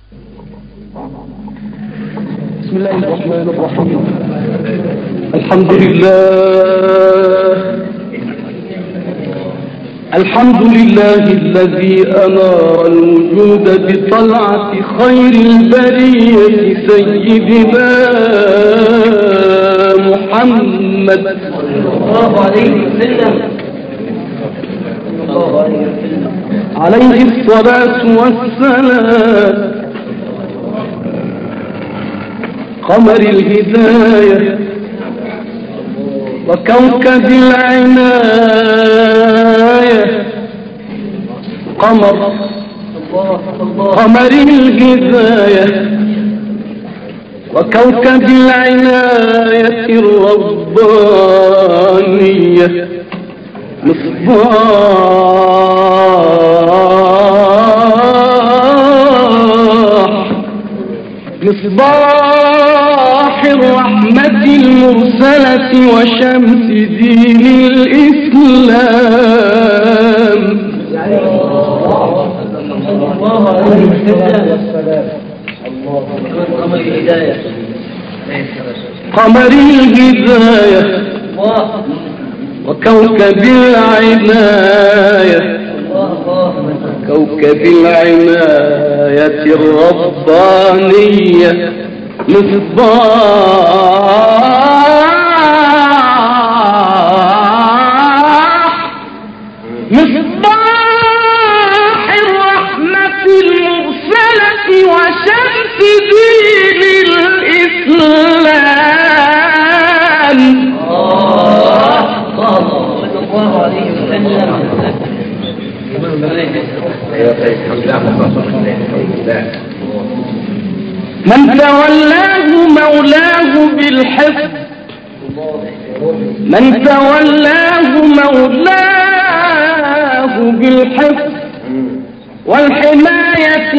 بسم الله الرحمن الرحيم. الحمد لله الذي أنار الوجود بطلعة خير البرية سيدنا محمد صلى الله عليه وسلم عليه الصلاة والسلام، قمر الهداية وكوكب العناية، قمر الهداية وكوكب العناية الربانية، مصباح الرحمة المرسلة وشمس دين الإسلام، قمر الهداية وكوكب العناية، كوكب العناية الربانية، مصباح الرحمة المرسلة وشمس دين الإسلام. صلى الله عليه وسلم. من تولاه مولاه بالحفظ، من تولاه مولاه بالحفظ والحماية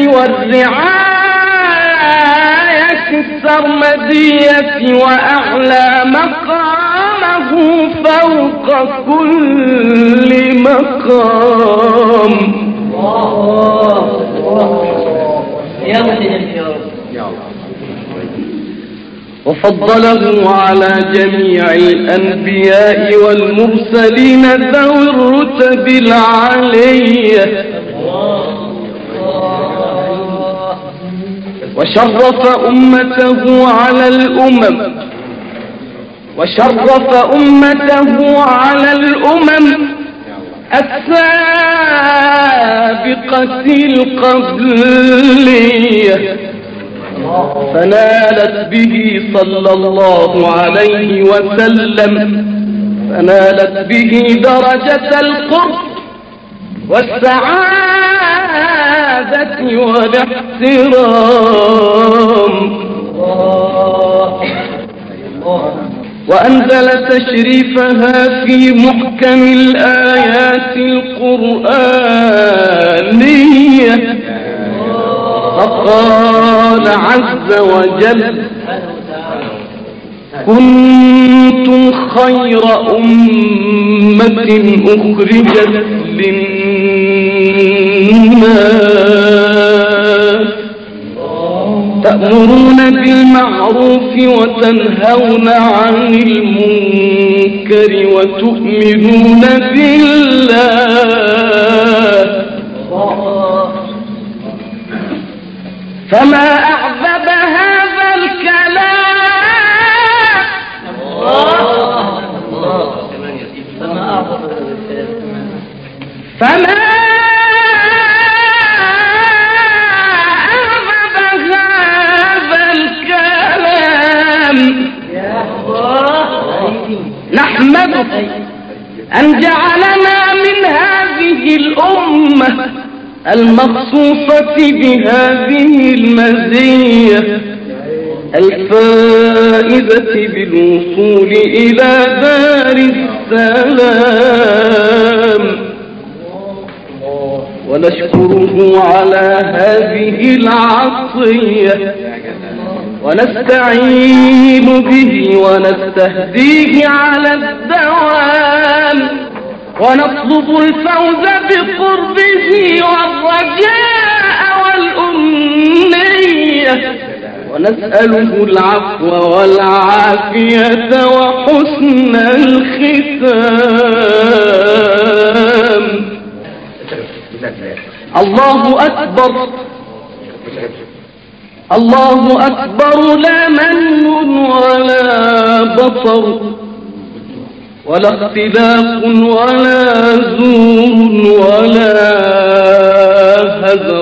والرعاية السرمدية، وأعلى مقامه فوق كل مقام. يا وفضله على جميع الأنبياء والمرسلين ذوي الرتب العلية، وشرف أمته على الأمم، وشرف أمته على الأمم السابقة القبلية، فنالت به صلى الله عليه وسلم، فنالت به درجة القرب والسعادة والاحترام، وأنزل تشريفها في محكم الآيات القرآنية، فقال عز وجل: كنتم خير أمة أخرجت للناس تأمرون بالمعروف وتنهون عن المنكر وتؤمنون بالله، فما أعذب هذا الكلام، فما أعذب هذا الكلام. نحمده أن جعلنا من هذه الأمة المخصوصة بهذه المزية الفائزة بالوصول إلى دار السلام، ونشكره على هذه العطية، ونستعين به ونستهديه على الدوام، ونطلب الفوز بقربه والرجاء والأمنية ونسأله العفو والعافية وحسن الختام. الله أكبر الله أكبر، لا من ولا بطر ولا اختلاف ولا زور ولا هذر.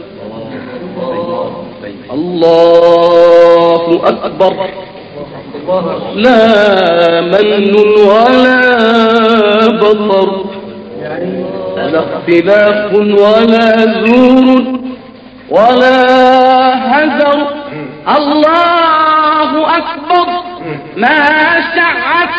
الله أكبر، لا من ولا بطر ولا اختلاف ولا زور ولا هذر. الله أكبر، ما شعت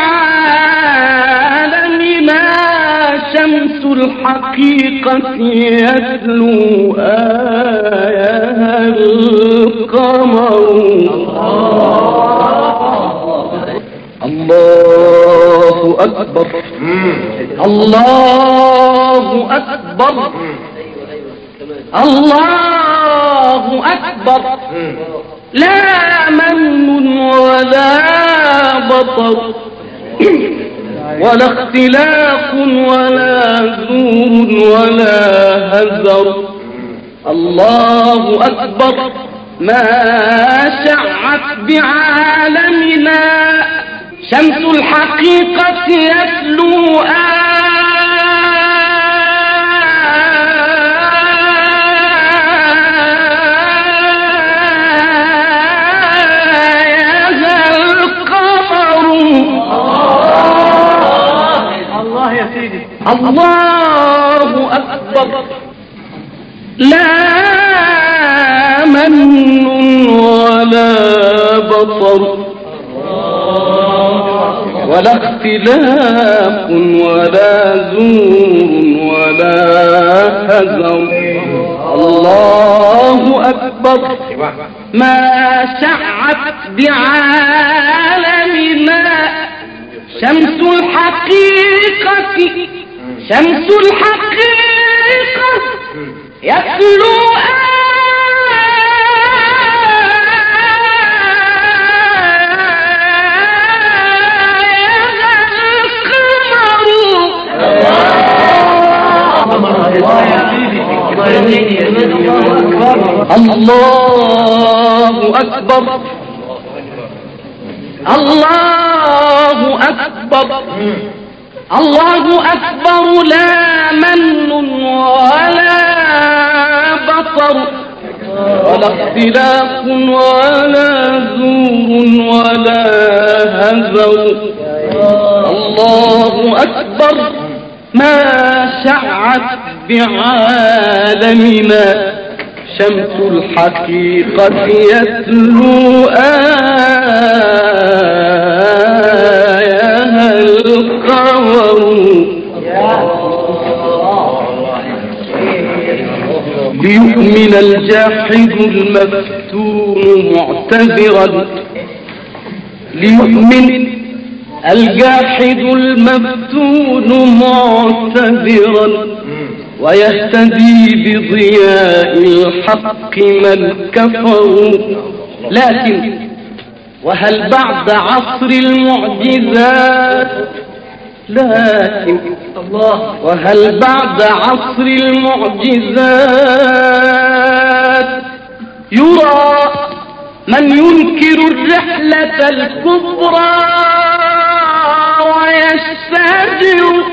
بعالمنا شمس الحقيقة يتلو آيها القمر. الله أكبر الله أكبر الله أكبر، لا من ولا بطر ولا اختلاف ولا زور ولا هزر. الله أكبر، ما شعت بعالمنا شمس الحقيقة يتلو الله أكبر، لا من ولا بطر ولا اختلاف ولا زور ولا هزر. الله أكبر، ما شعت بعالمنا شمس الحقيقة شمس الحقيقة يتلو الله أكبر الله أكبر الله أكبر، لا من ولا بطر ولا اختلاف ولا زور ولا هزر. الله أكبر، ما شعت بعالمنا شمس الحقيقة يتلو آيها القمر. ليؤمن الجاحد المفتون معتذرا ليؤمن الجاحد المفتون معتذرا ويهتدي بضياء الحق من كفروا. لكن وهل بعد عصر المعجزات وهل بعد عصر المعجزات يرى من ينكر الرحلة الكبرى ويستهزئ؟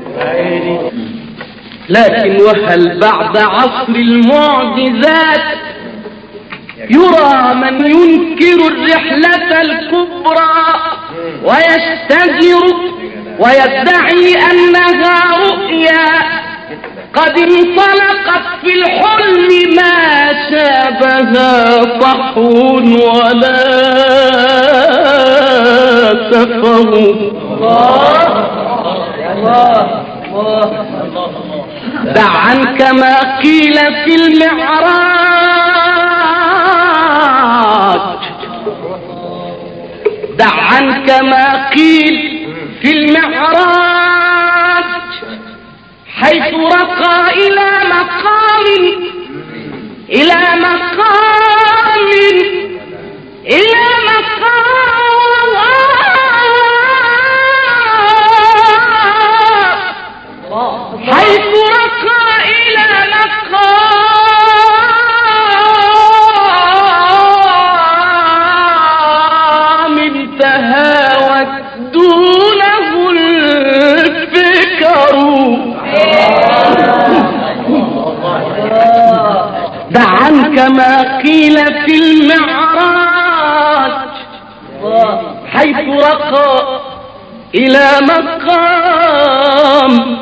لكن وهل بعد عصر المعجزات يرى من ينكر الرحلة الكبرى ويستهزئ ويدعي أنها رؤيا قد انطلقت في الحلم ما شابها صحو ولا سفر. دع عنك ما قيل في المعراج دع عنك ما قيل في المعراج حيث رقى إلى مقام كما قيل في المعراج حيث رقى إلى مقام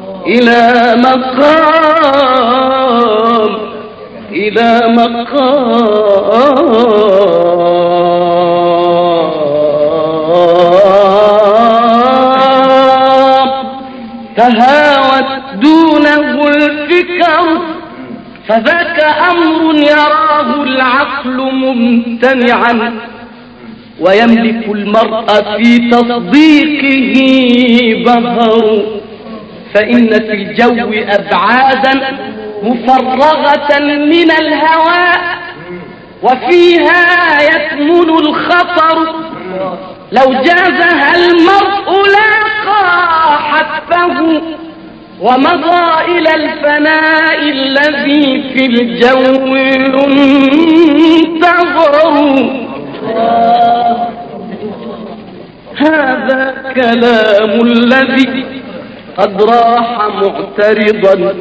تهاوت دونه الفكر، فذاك أمر يراه العقل ممتنعا، ويملك المرء في تصديقه بهر، فإن في الجو أبعادا مفرغة من الهواء، وفيها يكمن الخطر، لو جازها المرء لاقى حتفه، ومضى إلى الفناء الذي في الجو ينتظر. هذا كلام الذي قد راح معترضا،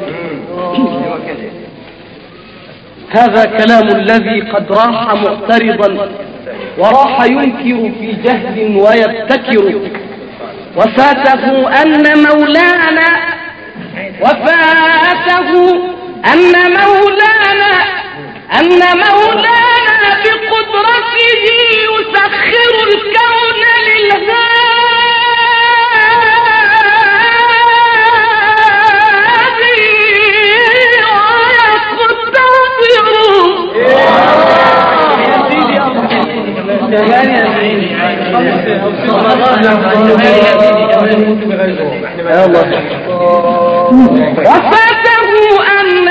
هذا كلام الذي قد راح معترضا، وراح ينكر في جهل ويبتكر، وفاته أن مولانا بقدرته يسخر الكون للهادي وفاته أن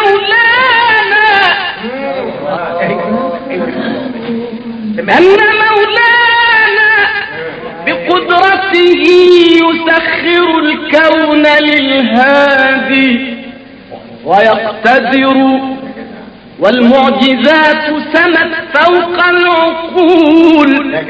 مولانا بقدرته يسخر الكون للهادي ويقتدر، والمعجزات سمت فوق العقول،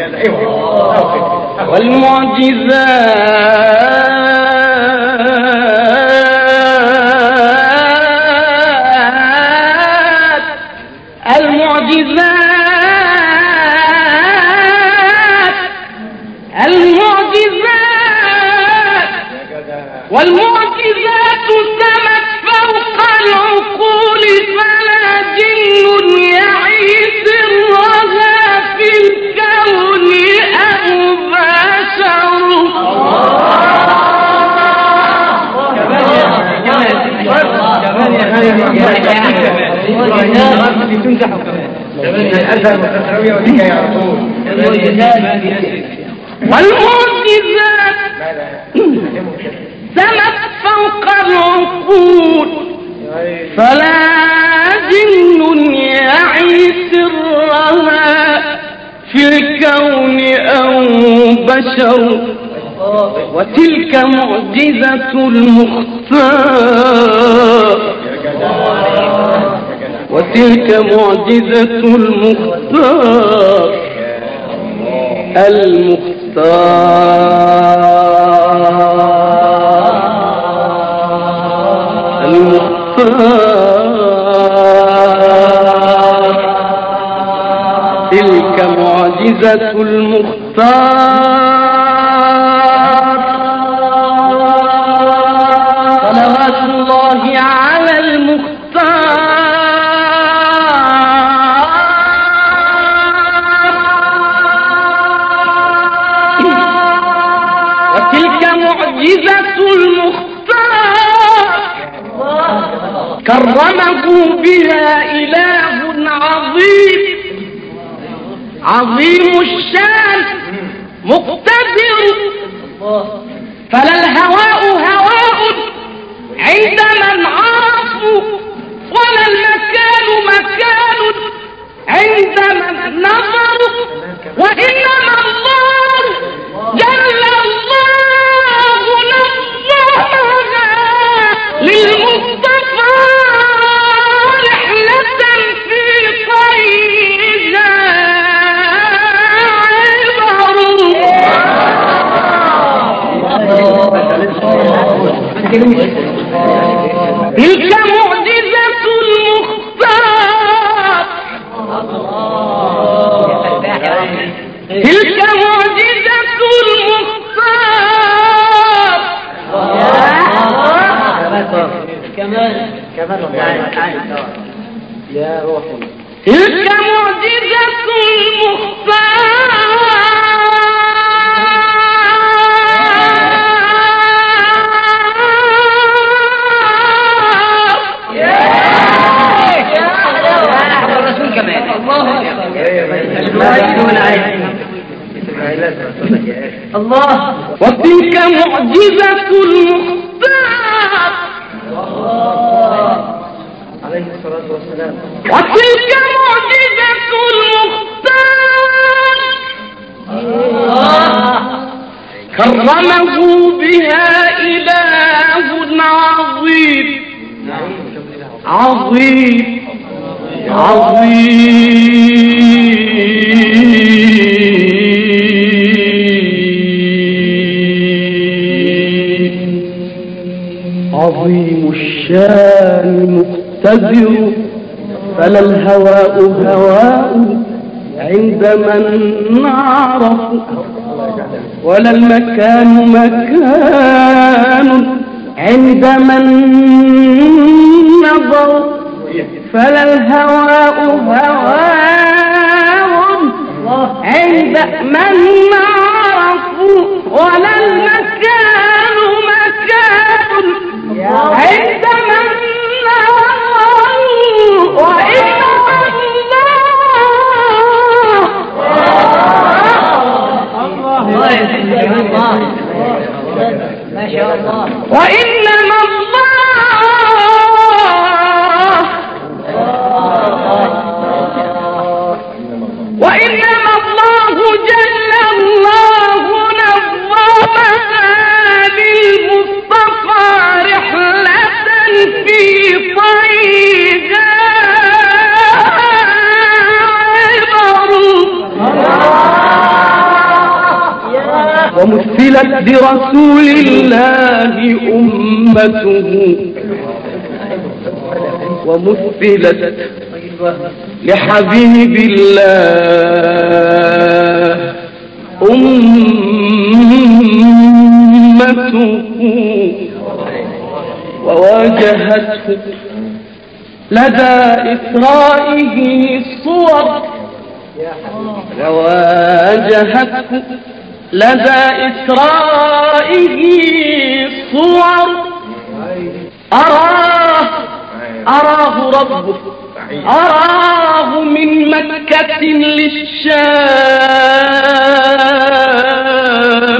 والمعجزات سمت فوق العقول، فلا جن يعي سرها في الكون أو بشر. والمعجزات سمت فوق العقول، فلا جن يعي سرها في الكون أو بشر، وتلك معجزة المختار، وتلك معجزة المختار تلك معجزة المختار، صلوات الله على المختار. وتلك معجزة المختار كرمه بها إله عظيم الشان مقتدر، فلا الهواء هواء عند من عرفوا، ولا المكان مكان عند من نظروا، وإنما الله جل الله نظمها للمصطفى رحلة في طيها تلك معجزة المختار يا روحي تلك معجزة المختار الرسول كمان. الله. وتلك معجزة المختار عليه الصلاة والسلام. وتلك معجزة المختار كرمه بها إله عظيم عظيم عظيم الشان مقتدر فلا الهواء هواء عند من عرف ولا المكان مكان عند من نظر فلا الهواء هواء عند من عرفوا ولا المكان مكان عند من نظروا وإنما الله ما شاء الله. وإنما وإنما الله جل الله نظمها للمصطفى رحلة في طيها ومثلت برسول الله أمته ومثلت لحبيب الله أمته وواجهته لدى إسرائه صور وواجهته لدى إسرائه صور أراه ربه أراه من مكة للشام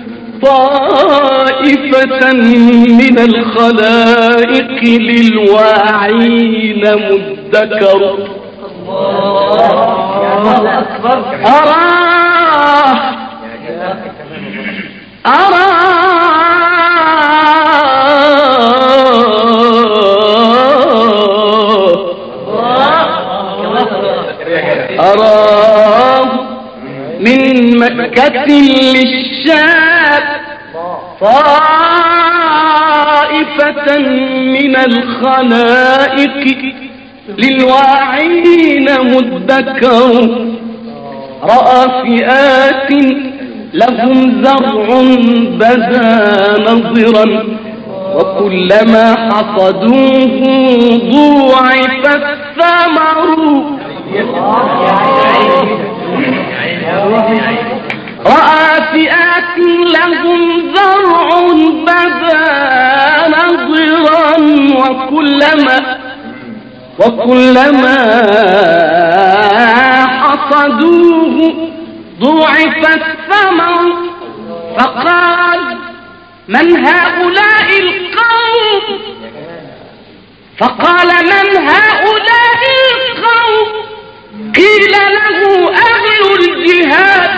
طائفة من الخلائق للواعين مدكر أراه من مكة للشام طائفة من الخلائق للواعين مدكر رأى فئات لهم زرع بدا نظرا وكلما حصدوه ضوعف الثمر رأى فئات لهم زرع بدا نظرا وكلما حصدوه ضوعف الثمر فقال من هؤلاء القوم قيل له أهل الجهاد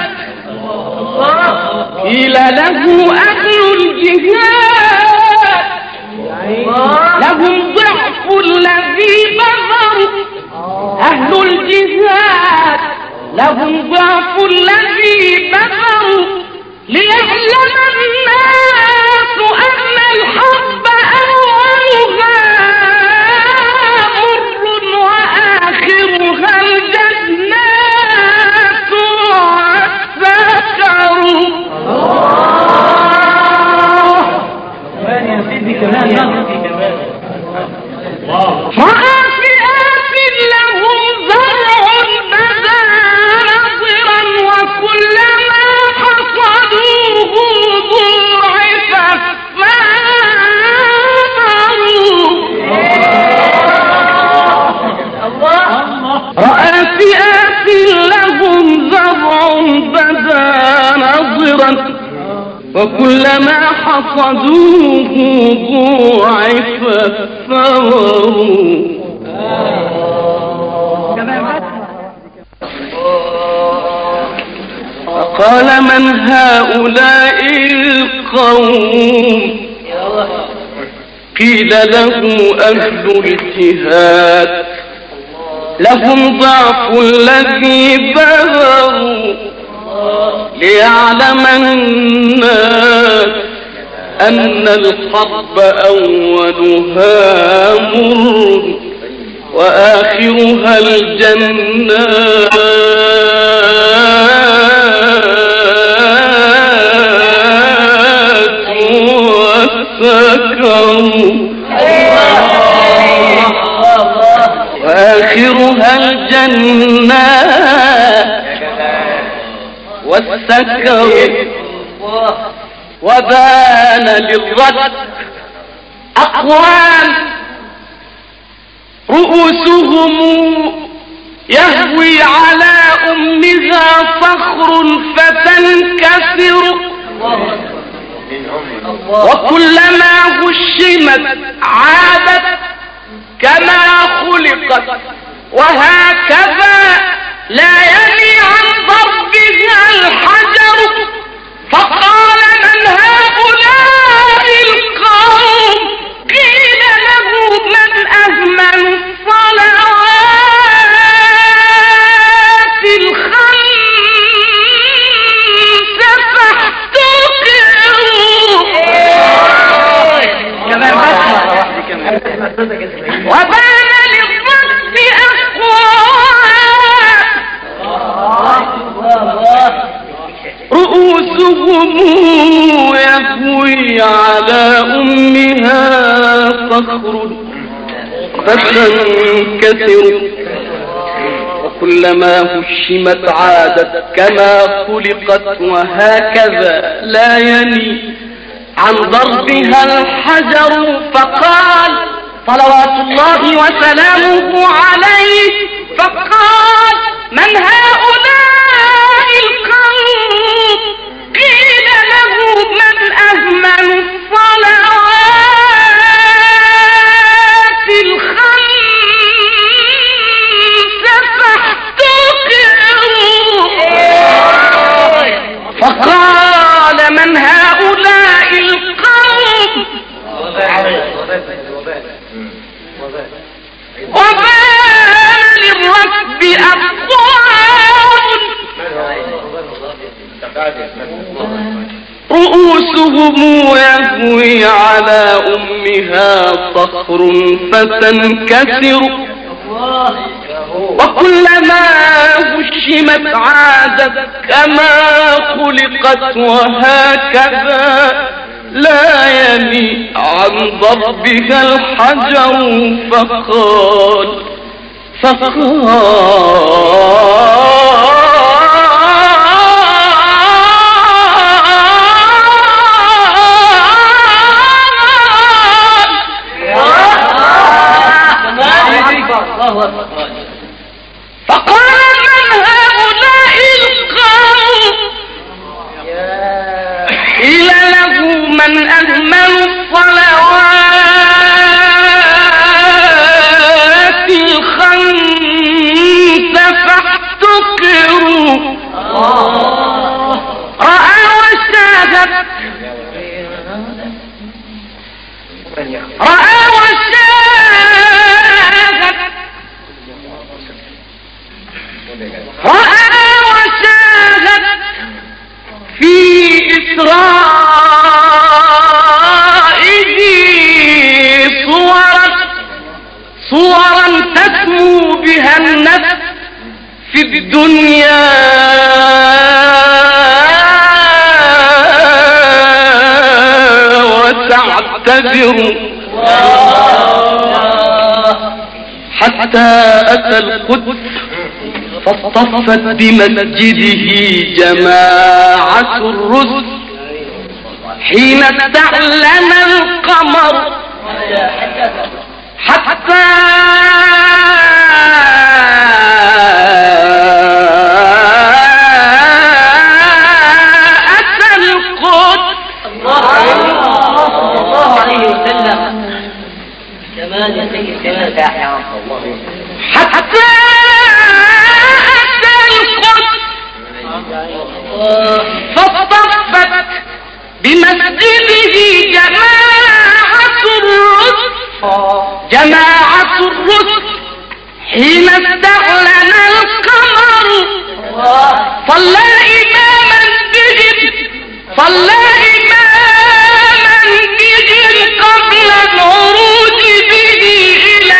لهم ضعف الذي بذروا أهل الجهاد لهم ضعف الذي بذروا ليعلم الناس أن الحرب أولها مر وآخرها الجنات والسكر وكلما حصدوه ضاعف الثمر. فقال من هؤلاء القوم؟ قيل له أهل الجهاد لهم ضعف الذي بغوا ليعلم الناس أن الحرب أولها مر وآخرها الجنات وآخرها الجنات والسكر. وبان للرد أقوام رؤوسهم يهوي على أمها صخر فتنكسر وكلما هشمت عادت كما خلقت وهكذا لا يلي عن ضربها الحجر. فقال من هؤلاء القوم؟ قيل له من أهمل الصلوات الخمس فاحتقروا. وبان للرب أقوام رؤوسهم يهوي على أمها صخر فتنكسر وكلما هشمت عادت كما خلقت وهكذا لا يلي عن ضربها الحجر. فقال صلوات الله وسلامه عليه فقال من هؤلاء القوم؟ قيل له من أهمل الصلوات الخمس فاحتقروا. فقال من هؤلاء القوم؟ وبان للرب أقوام رؤوسهم يهوي على أمها صخر فتنكسر وكلما هشمت عادت كما خلقت وهكذا لا يلي عن ضربها الحجر. فقال من هؤلاء القوم؟ قيل له من أهمل الصلوات الخمس فاحتقروا. رأى وشاهد في إسرائه صورا تسمو بها النفس في الدنيا وتعتذر حتى أتى القدس فاصطفت بمسجده جماعة الرسل حين استعلن القمر حتى أتى القدس جماعة الرسل حين استعلن القمر صلى إماما بهم قبل العروج به إلى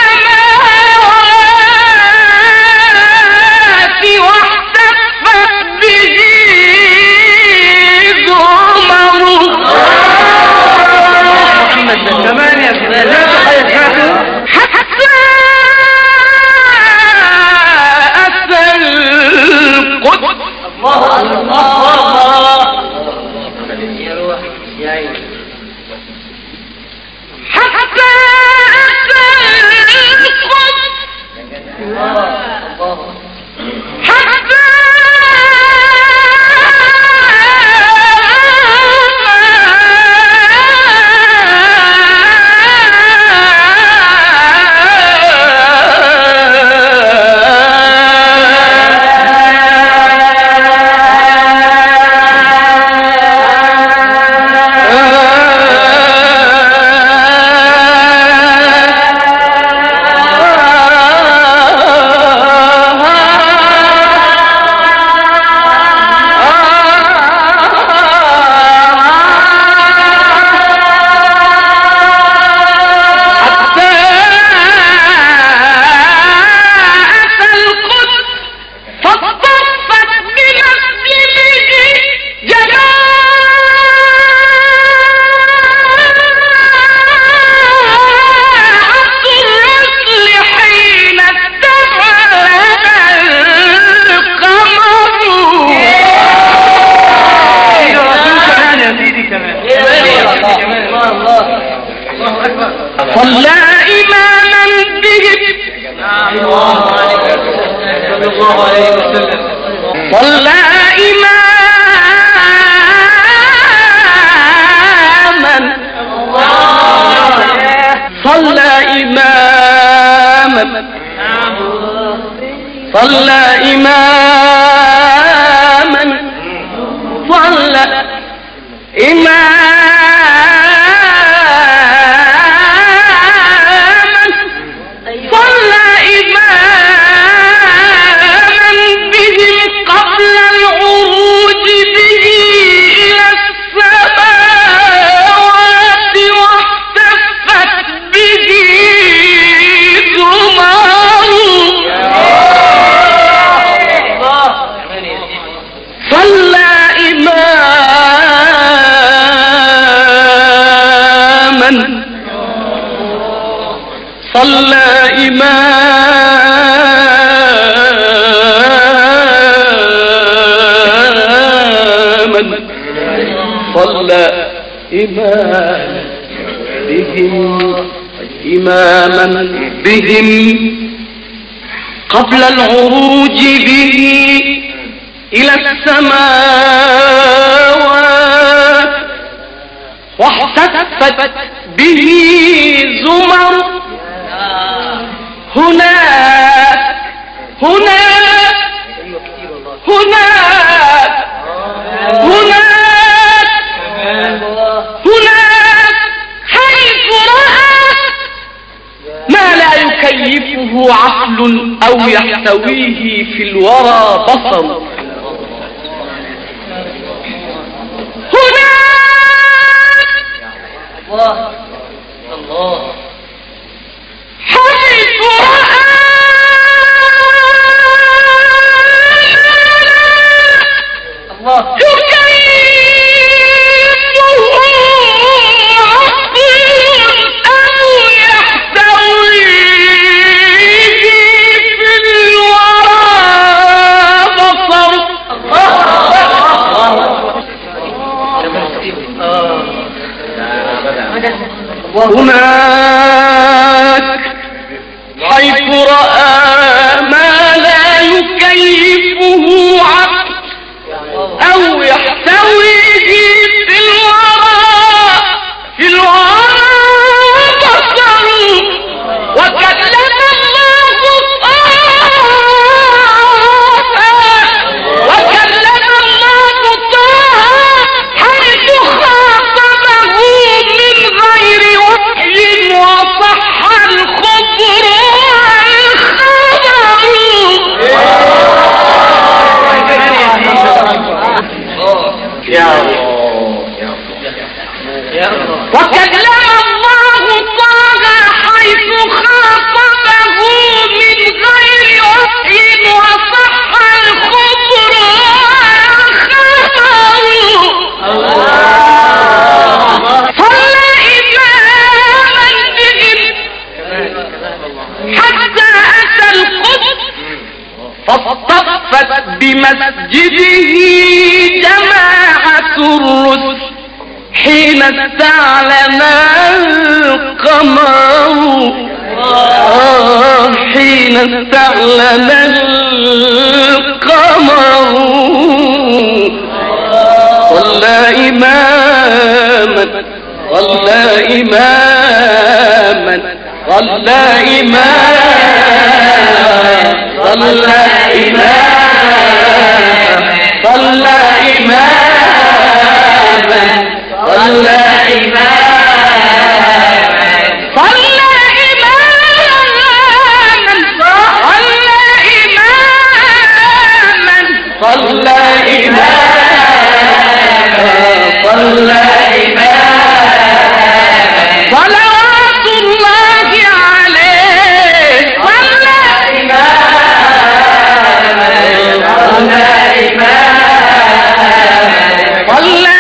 السماوات واحتفت به زمر. كمان يا حتى أتى القدس. الله يا روح يا عين. حتى أتى القدس. حتى صلى إماما بهم صلى إماما صلى إماما صلى إماما صلى صلى إماما صلى إماما بهم قبل العروج به إلى السماوات واحتفت به زمر. هناك حيث رأى ما لا يكيفه عقل أو يحتويه في الورى بصر. الله حيث رأى يكيفه عقل أو يحتويه في الورى بصر. هناك حيث رأى ما لا يكيفه عقل أو يحتويه في الورى بصر. وكلم الله طه حيث خاطبه من غير وحي واصطفت بمسجده جماعة الرسل حين استعلن القمر حين استعلن القمر صلى إماما صلى إماما صلى إماما صلى إماما صلى إماما صلى إماما صلى إماما صلى إماما صلى إماما صلوات الله عليه صلى إماما صلى إماما صلى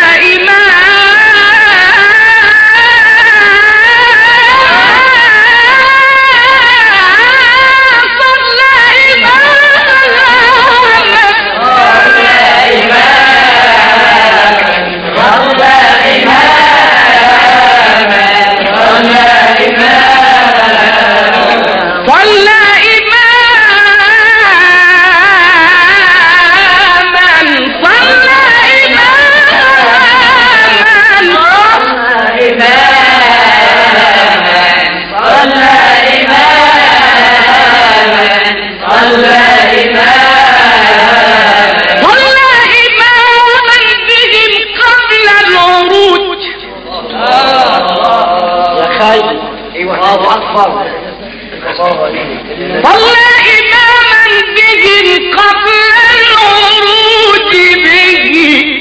صلى إماما بهم قبل العروج به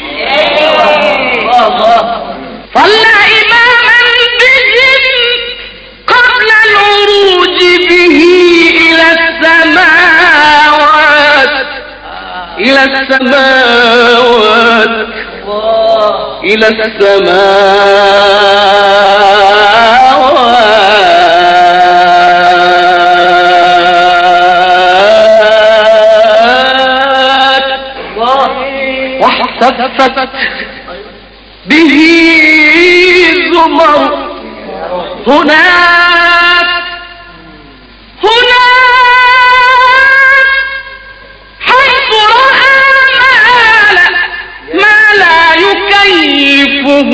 صلى إماما بهم قبل العروج به إلى السماوات إلى السماوات إلى واحتفت به زمر هناك حيث رأى ما لا يكيفه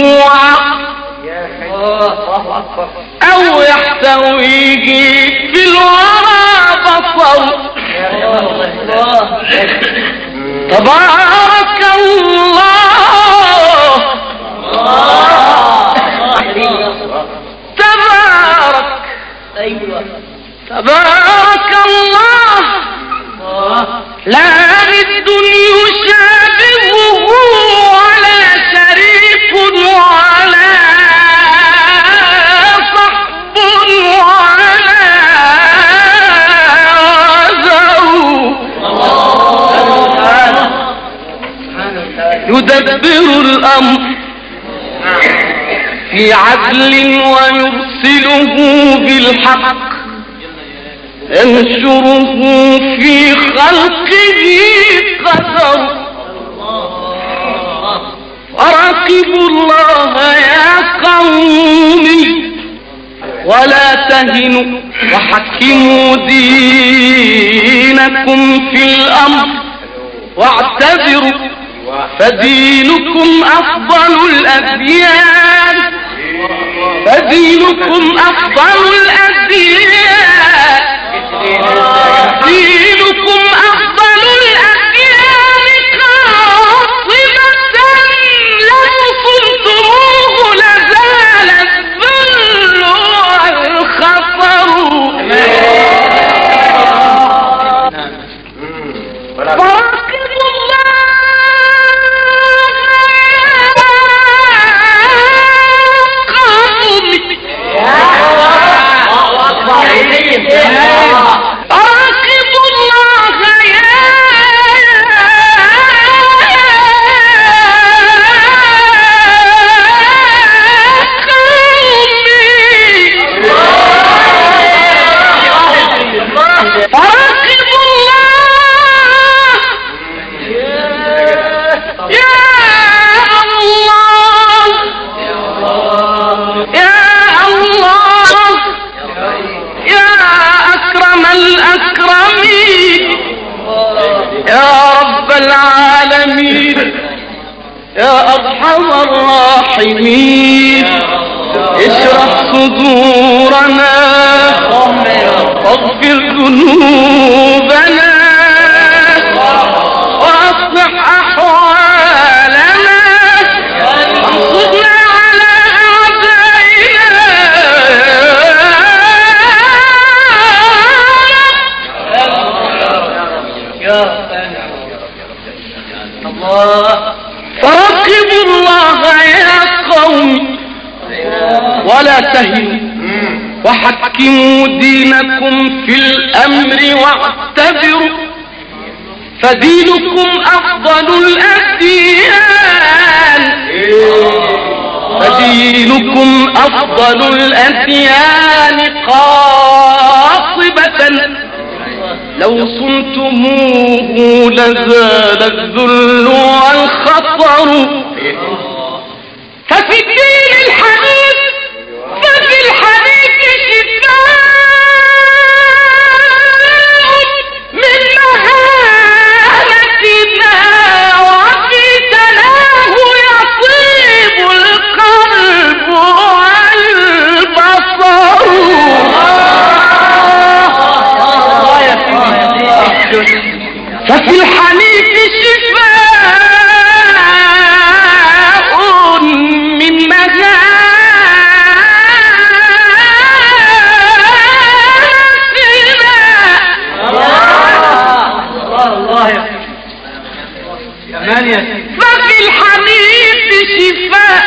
عقل أو يحتويه في الورى بصر تبارك الله تبارك الله لا ند يشابهه ولا شريك ولا صحب ولا يدبر الأمر في عدل ويرسله بالحق ينشره في خلقه قدر وراقبوا الله يا قومي ولا تهنوا وحكموا دينكم في الأمر واعتذروا فدينكم أفضل الأديان فدينكم أفضل الأديان دينكم أفضل الأديان قاصمة لو صمتموه لزال الذل والخطر يا رب العالمين يا أرحم الراحمين اشرح صدورنا واغفر ذنوبنا واصلح أحوالنا وانصرنا على أعدائنا الله. فراقبوا الله يا قوم ولا تهنوا وحكموا دينكم في الأمر واعتبروا فدينكم أفضل الأديان فدينكم أفضل الأديان قاصبة لو صنتموه لزال الذل والخطر ففي الدين الحنيف ففي الحنيف شفاء من مهانتنا وفي تلاه يطيب القلب والبصر ففي الحنيف شفاء من مهانتنا الله يا ثمانية. ففي الحنيف شفاء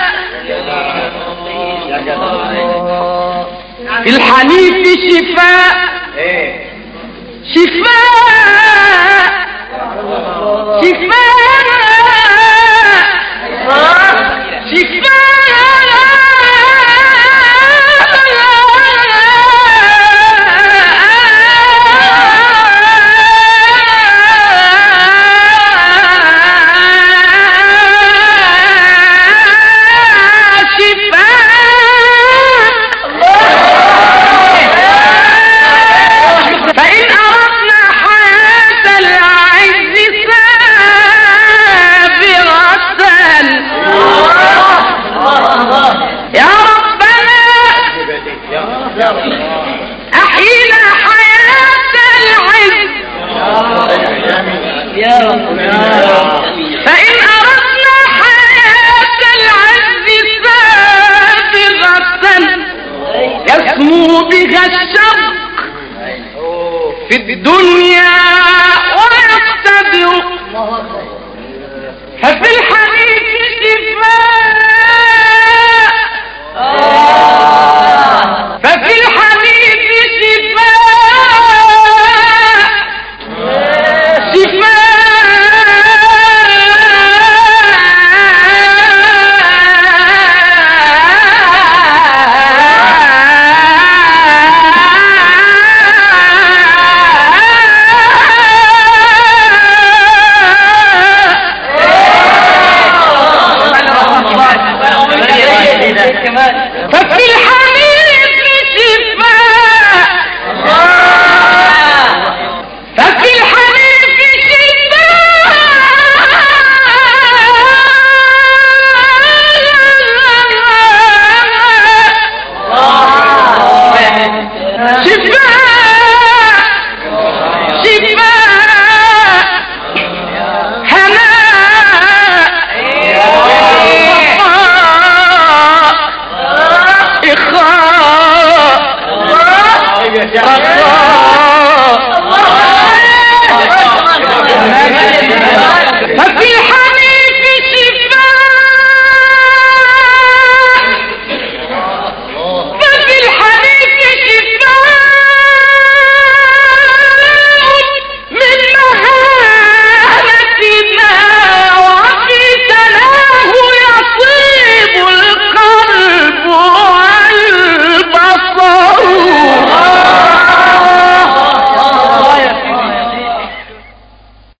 في الحنيف شفاء شفاء فإن أردنا حياة العز سابغة يا ربنا أحينا حياة العز يا رب. فإن أردنا حياة العز سابغة يسمو بها الشرق في الدنيا